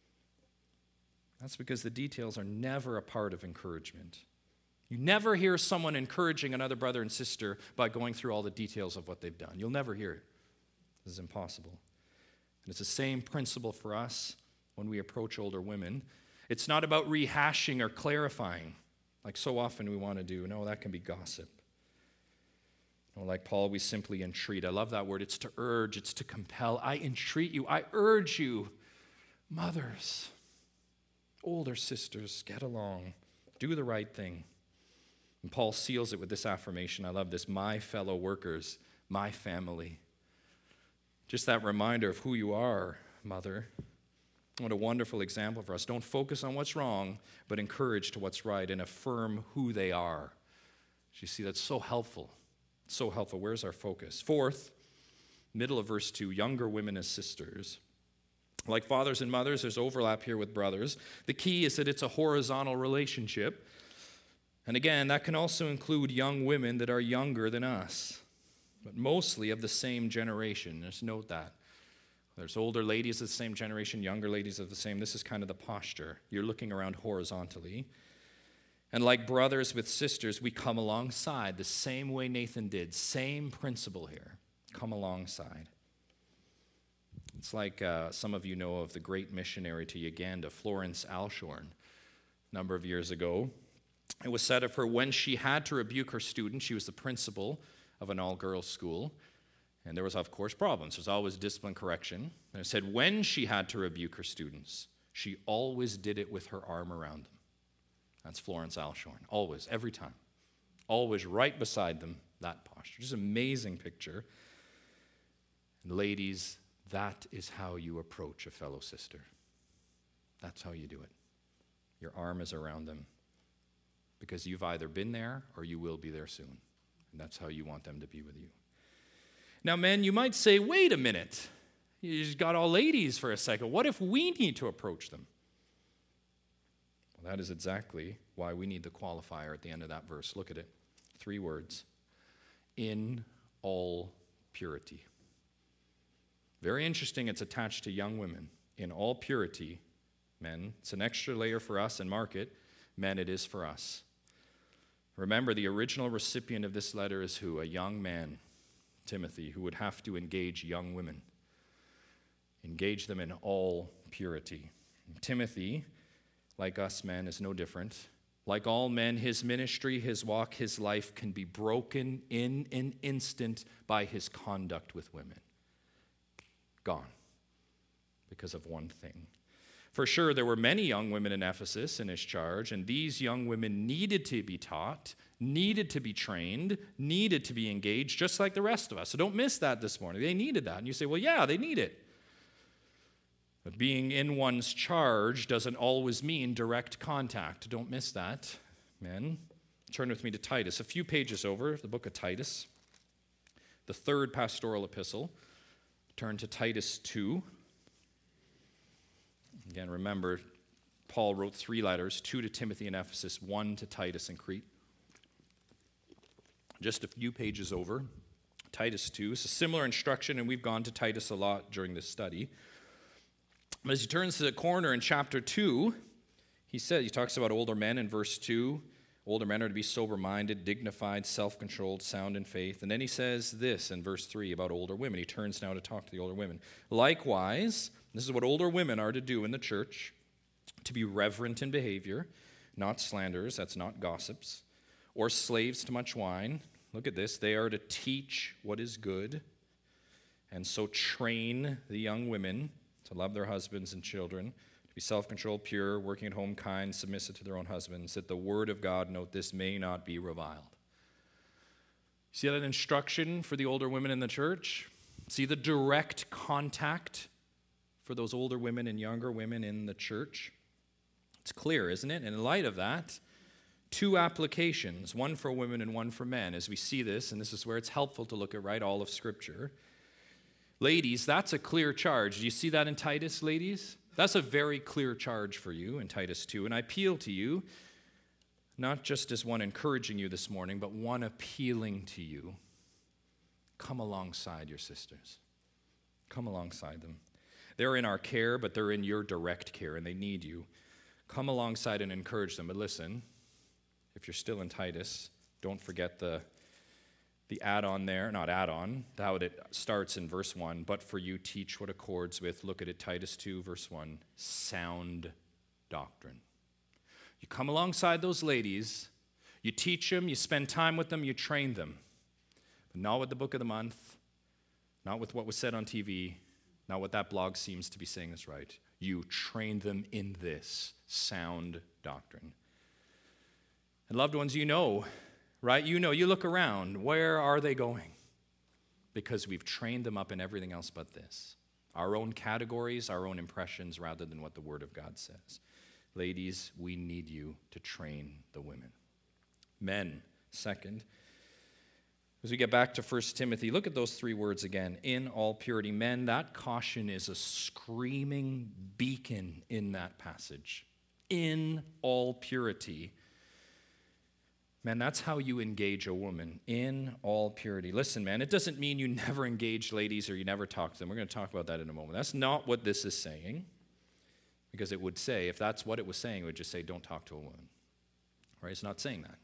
That's because the details are never a part of encouragement. You never hear someone encouraging another brother and sister by going through all the details of what they've done. You'll never hear it. This is impossible. And it's the same principle for us when we approach older women. It's not about rehashing or clarifying, like so often we want to do. No, that can be gossip. No, like Paul, we simply entreat. I love that word. It's to urge. It's to compel. I entreat you. I urge you. Mothers, older sisters, get along. Do the right thing. And Paul seals it with this affirmation. I love this. My fellow workers, my family. Just that reminder of who you are, mother. What a wonderful example for us. Don't focus on what's wrong, but encourage to what's right and affirm who they are. You see, that's so helpful. So helpful. Where's our focus? Fourth, middle of verse two, younger women as sisters. Like fathers and mothers, there's overlap here with brothers. The key is that it's a horizontal relationship. And again, that can also include young women that are younger than us, but mostly of the same generation. Just note that. There's older ladies of the same generation, younger ladies of the same. This is kind of the posture. You're looking around horizontally. And like brothers with sisters, we come alongside the same way Nathan did. Same principle here. Come alongside. It's like uh, some of you know of the great missionary to Uganda, Florence Alshorn, a number of years ago. It was said of her when she had to rebuke her students, she was the principal of an all-girls school, and there was, of course, problems. There's always discipline correction. And it said when she had to rebuke her students, she always did it with her arm around them. That's Florence Alshorn. Always, every time. Always right beside them, that posture. Just an amazing picture. And ladies, that is how you approach a fellow sister. That's how you do it. Your arm is around them. Because you've either been there or you will be there soon. And that's how you want them to be with you. Now, men, you might say, wait a minute. You just got all ladies for a second. What if we need to approach them? Well, that is exactly why we need the qualifier at the end of that verse. Look at it. Three words. In all purity. Very interesting, it's attached to young women. In all purity, men. It's an extra layer for us and mark it. Men, it is for us. Remember, the original recipient of this letter is who? A young man, Timothy, who would have to engage young women. Engage them in all purity. Timothy, like us men, is no different. Like all men, his ministry, his walk, his life can be broken in an instant by his conduct with women. Gone. Because of one thing. For sure, there were many young women in Ephesus in his charge, and these young women needed to be taught, needed to be trained, needed to be engaged, just like the rest of us. So don't miss that this morning. They needed that. And you say, well, yeah, they need it. But being in one's charge doesn't always mean direct contact. Don't miss that, men. Turn with me to Titus. A few pages over, the book of Titus, the third pastoral epistle. Turn to Titus two. Again, remember, Paul wrote three letters, two to Timothy in Ephesus, one to Titus in Crete. just a few pages over, Titus two. It's a similar instruction, and we've gone to Titus a lot during this study. But as he turns to the corner in chapter two, he says, he talks about older men in verse two. Older men are to be sober-minded, dignified, self-controlled, sound in faith. And then he says this in verse three about older women. He turns now to talk to the older women. Likewise, this is what older women are to do in the church, to be reverent in behavior, not slanderers, that's not gossips, or slaves to much wine. Look at this. They are to teach what is good, and so train the young women to love their husbands and children, to be self-controlled, pure, working at home, kind, submissive to their own husbands, that the word of God, note this, may not be reviled. See that instruction for the older women in the church? See the direct contact for those older women and younger women in the church? It's clear, isn't it? And in light of that, two applications, one for women and one for men, as we see this, and this is where it's helpful to look at, right, all of Scripture. Ladies, that's a clear charge. Do you see that in Titus, ladies? That's a very clear charge for you in Titus two. And I appeal to you, not just as one encouraging you this morning, but one appealing to you. Come alongside your sisters. Come alongside them. They're in our care, but they're in your direct care, and they need you. Come alongside and encourage them. But listen, if you're still in Titus, don't forget the The add-on there, not add-on, how it starts in verse one, but for you teach what accords with, look at it, Titus two, verse one, sound doctrine. You come alongside those ladies, you teach them, you spend time with them, you train them. But not with the book of the month, not with what was said on T V, not what that blog seems to be saying is right. You train them in this sound doctrine. And loved ones, you know, right? You know, you look around. Where are they going? Because we've trained them up in everything else but this. Our own categories, our own impressions, rather than what the Word of God says. Ladies, we need you to train the women. Men, second. As we get back to First Timothy, look at those three words again. In all purity. Men, that caution is a screaming beacon in that passage. In all purity. Man, that's how you engage a woman, in all purity. Listen, man, it doesn't mean you never engage ladies or you never talk to them. We're going to talk about that in a moment. That's not what this is saying, because it would say, if that's what it was saying, it would just say, don't talk to a woman. Right? It's not saying that.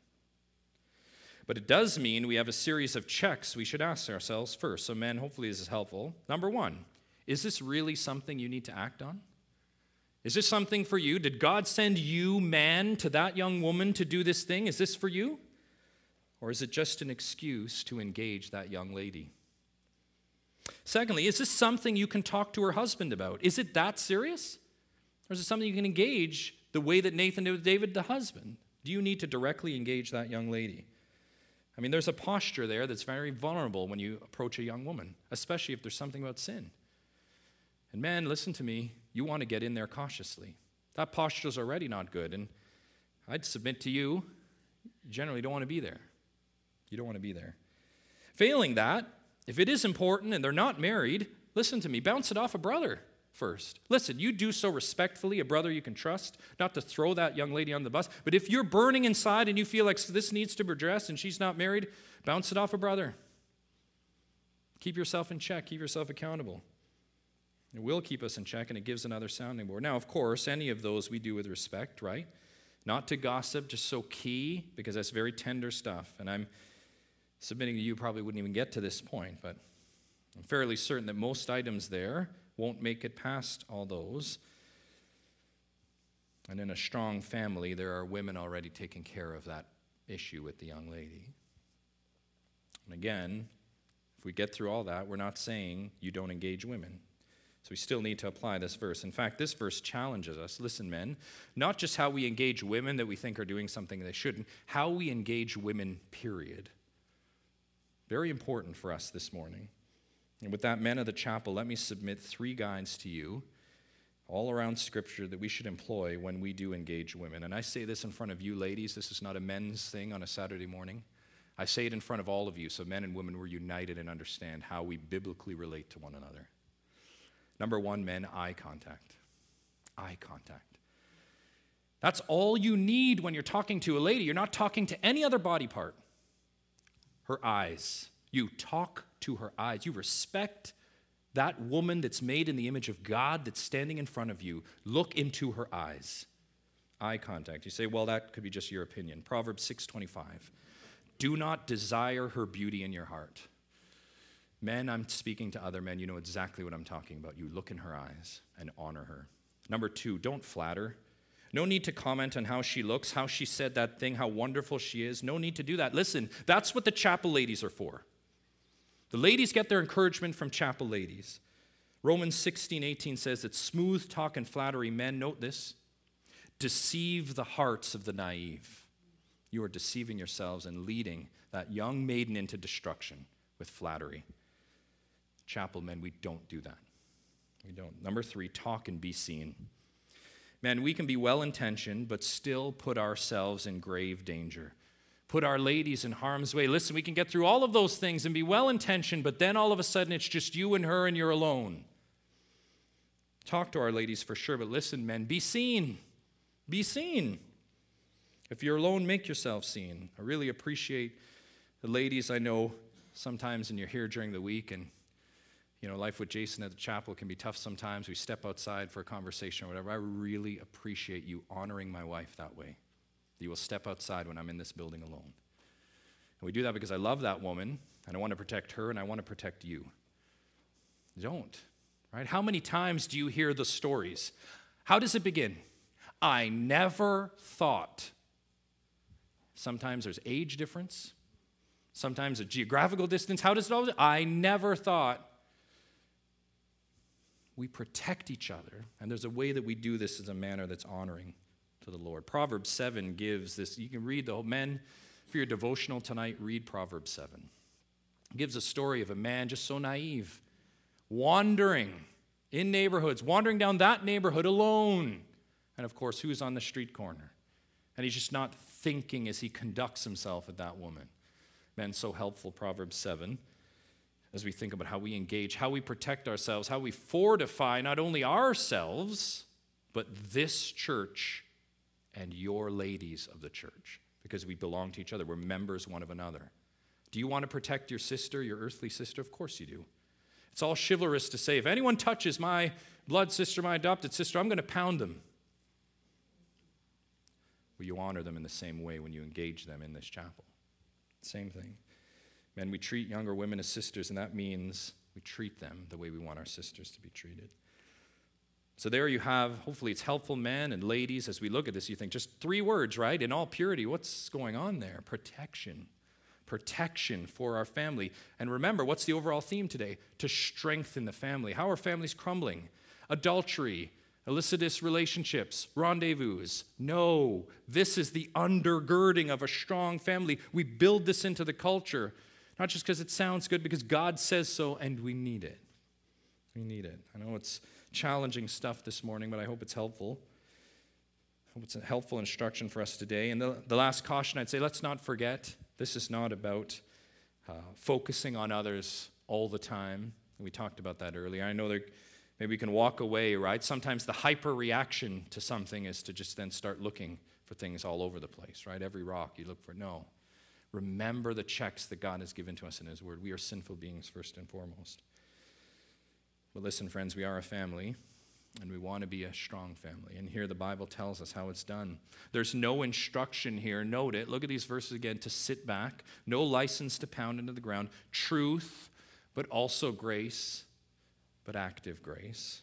But it does mean we have a series of checks we should ask ourselves first. So, men, hopefully this is helpful. Number one, is this really something you need to act on? Is this something for you? Did God send you, man, to that young woman to do this thing? Is this for you? Or is it just an excuse to engage that young lady? Secondly, is this something you can talk to her husband about? Is it that serious? Or is it something you can engage the way that Nathan did with David, the husband? Do you need to directly engage that young lady? I mean, there's a posture there that's very vulnerable when you approach a young woman, especially if there's something about sin. And men, listen to me, you want to get in there cautiously. That posture's already not good, and I'd submit to you, you generally don't want to be there. You don't want to be there. Failing that, if it is important and they're not married, listen to me, bounce it off a brother first. Listen, you do so respectfully, a brother you can trust, not to throw that young lady on the bus, but if you're burning inside and you feel like this needs to be addressed and she's not married, bounce it off a brother. Keep yourself in check, keep yourself accountable. It will keep us in check, and it gives another sounding board. Now, of course, any of those we do with respect, right? Not to gossip, just so key, because that's very tender stuff. And I'm submitting to you probably wouldn't even get to this point, but I'm fairly certain that most items there won't make it past all those. And in a strong family, there are women already taking care of that issue with the young lady. And again, if we get through all that, we're not saying you don't engage women. So we still need to apply this verse. In fact, this verse challenges us, listen, men, not just how we engage women that we think are doing something they shouldn't, how we engage women, period. Very important for us this morning. And with that, men of the chapel, let me submit three guides to you all around Scripture that we should employ when we do engage women. And I say this in front of you ladies. This is not a men's thing on a Saturday morning. I say it in front of all of you so men and women were united and understand how we biblically relate to one another. Number one, men, eye contact. Eye contact. That's all you need when you're talking to a lady. You're not talking to any other body part. her eyes. You talk to her eyes. You respect that woman that's made in the image of God that's standing in front of you. Look into her eyes. Eye contact. You say, well, that could be just your opinion. Proverbs six twenty-five. Do not desire her beauty in your heart. Men, I'm speaking to other men. You know exactly what I'm talking about. You look in her eyes and honor her. Number two, don't flatter. No need to comment on how she looks, how she said that thing, how wonderful she is. No need to do that. Listen, that's what the chapel ladies are for. The ladies get their encouragement from chapel ladies. Romans sixteen eighteen says that smooth talk and flattery, men, note this, deceive the hearts of the naive. You are deceiving yourselves and leading that young maiden into destruction with flattery. Chapel men, we don't do that. We don't. Number three, talk and be seen. Men, we can be well-intentioned, but still put ourselves in grave danger. Put our ladies in harm's way. Listen, we can get through all of those things and be well-intentioned, but then all of a sudden it's just you and her and you're alone. Talk to our ladies for sure, but listen, men, be seen. Be seen. If you're alone, make yourself seen. I really appreciate the ladies I know sometimes, and you're here during the week, and you know, life with Jason at the chapel can be tough sometimes. We step outside for a conversation or whatever. I really appreciate you honoring my wife that way. You will step outside when I'm in this building alone. And we do that because I love that woman, and I want to protect her, and I want to protect you. Don't, right? How many times do you hear the stories? How does it begin? I never thought. Sometimes there's age difference. Sometimes a geographical distance. How does it always? I never thought. We protect each other, and there's a way that we do this in a manner that's honoring to the Lord. Proverbs seven gives this. You can read the whole, men, for your devotional tonight, read Proverbs seven. It gives a story of a man just so naive, wandering in neighborhoods, wandering down that neighborhood alone. And of course, who's on the street corner? And he's just not thinking as he conducts himself at that woman. Men, so helpful, Proverbs seven. As we think about how we engage, how we protect ourselves, how we fortify not only ourselves, but this church and your ladies of the church, because we belong to each other. We're members one of another. Do you want to protect your sister, your earthly sister? Of course you do. It's all chivalrous to say, if anyone touches my blood sister, my adopted sister, I'm going to pound them. Will you honor them in the same way when you engage them in this chapel? Same thing. Men, we treat younger women as sisters, and that means we treat them the way we want our sisters to be treated. So there you have, hopefully it's helpful, men and ladies. As we look at this, you think just three words, right? In all purity, what's going on there? Protection. Protection for our family. And remember, what's the overall theme today? To strengthen the family. How are families crumbling? Adultery, illicitous relationships, rendezvous. No, this is the undergirding of a strong family. We build this into the culture. Not just because it sounds good, because God says so, and we need it. We need it. I know it's challenging stuff this morning, but I hope it's helpful. I hope it's a helpful instruction for us today. And the, the last caution, I'd say, let's not forget, this is not about uh, focusing on others all the time. We talked about that earlier. I know that maybe we can walk away, right? Sometimes the hyper reaction to something is to just then start looking for things all over the place, right? Every rock you look for. No. Remember the checks that God has given to us in His Word. We are sinful beings first and foremost. But listen, friends, we are a family, and we want to be a strong family. And here the Bible tells us how it's done. There's no instruction here. Note it. Look at these verses again. To sit back. No license to pound into the ground. Truth, but also grace, but active grace.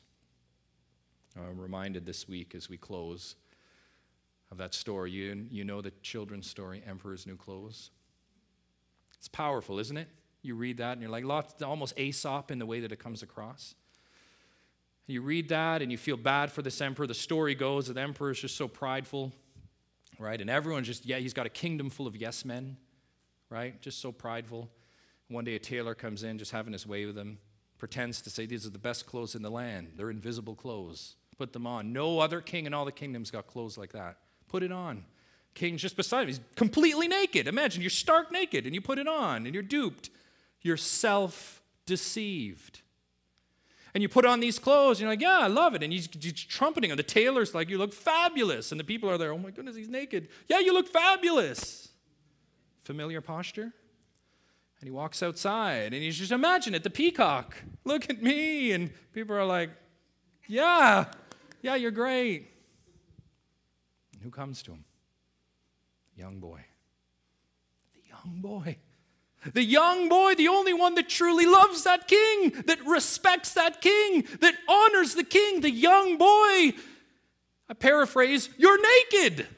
I'm reminded this week as we close of that story. You, you know the children's story, Emperor's New Clothes. It's powerful, isn't it? You read that and you're like, lots, almost Aesop in the way that it comes across. You read that and you feel bad for this emperor. The story goes that the emperor is just so prideful, right? And everyone's just, yeah, he's got a kingdom full of yes men, right? Just so prideful. One day a tailor comes in, just having his way with him, pretends to say these are the best clothes in the land. They're invisible clothes. Put them on. No other king in all the kingdoms got clothes like that. Put it on. King's just beside him. He's completely naked. Imagine you're stark naked and you put it on and you're duped. You're self-deceived. And you put on these clothes and you're like, yeah, I love it. And he's, he's trumpeting on the tailor's like, you look fabulous. And the people are there, oh my goodness, he's naked. Yeah, you look fabulous. Familiar posture? And he walks outside, and you just imagine it, the peacock. Look at me. And people are like, yeah, yeah, you're great. And who comes to him? The young boy. The young boy. The young boy, the only one that truly loves that king, that respects that king, that honors the king. The young boy. I paraphrase, you're naked.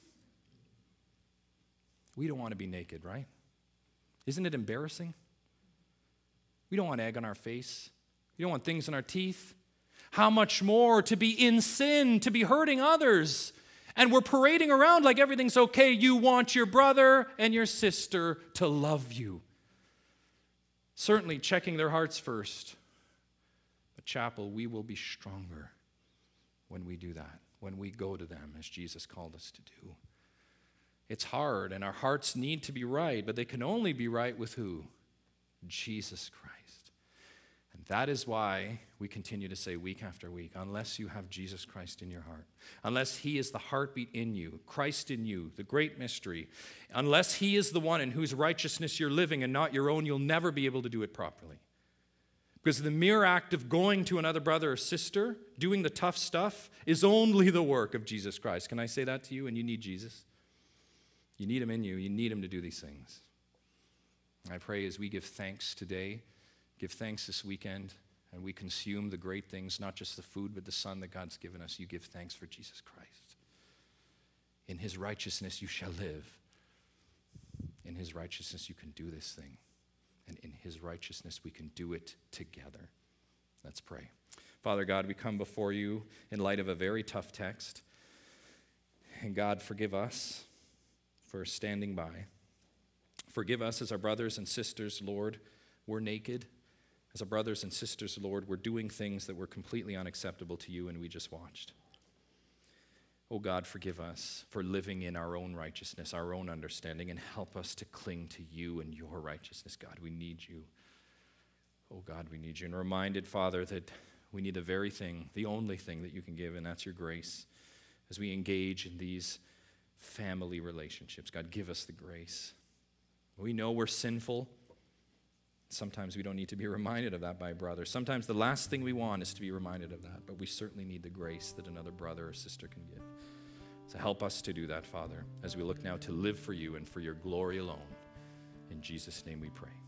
We don't want to be naked, right? Isn't it embarrassing? We don't want egg on our face. We don't want things in our teeth. How much more to be in sin, to be hurting others. And we're parading around like everything's okay. You want your brother and your sister to love you. Certainly checking their hearts first. But chapel, we will be stronger when we do that, when we go to them as Jesus called us to do. It's hard, and our hearts need to be right, but they can only be right with who? Jesus Christ. And that is why we continue to say week after week, unless you have Jesus Christ in your heart, unless he is the heartbeat in you, Christ in you, the great mystery, unless he is the one in whose righteousness you're living and not your own, you'll never be able to do it properly. Because the mere act of going to another brother or sister, doing the tough stuff, is only the work of Jesus Christ. Can I say that to you? And you need Jesus. You need him in you. You need him to do these things. I pray as we give thanks today, give thanks this weekend, and we consume the great things, not just the food, but the Son that God's given us, you give thanks for Jesus Christ. In his righteousness you shall live. In his righteousness you can do this thing. And in his righteousness we can do it together. Let's pray. Father God, we come before you in light of a very tough text. And God, forgive us for standing by. Forgive us as our brothers and sisters, Lord, we're naked. As our brothers and sisters, Lord, we're doing things that were completely unacceptable to you and we just watched. Oh God, forgive us for living in our own righteousness, our own understanding, and help us to cling to you and your righteousness. God, we need you. Oh God, we need you. And reminded, Father, that we need the very thing, the only thing that you can give, and that's your grace. As we engage in these family relationships, God, give us the grace. We know we're sinful. Sometimes we don't need to be reminded of that by a brother. Sometimes the last thing we want is to be reminded of that, but we certainly need the grace that another brother or sister can give. So help us to do that, Father, as we look now to live for you and for your glory alone. In Jesus' name we pray.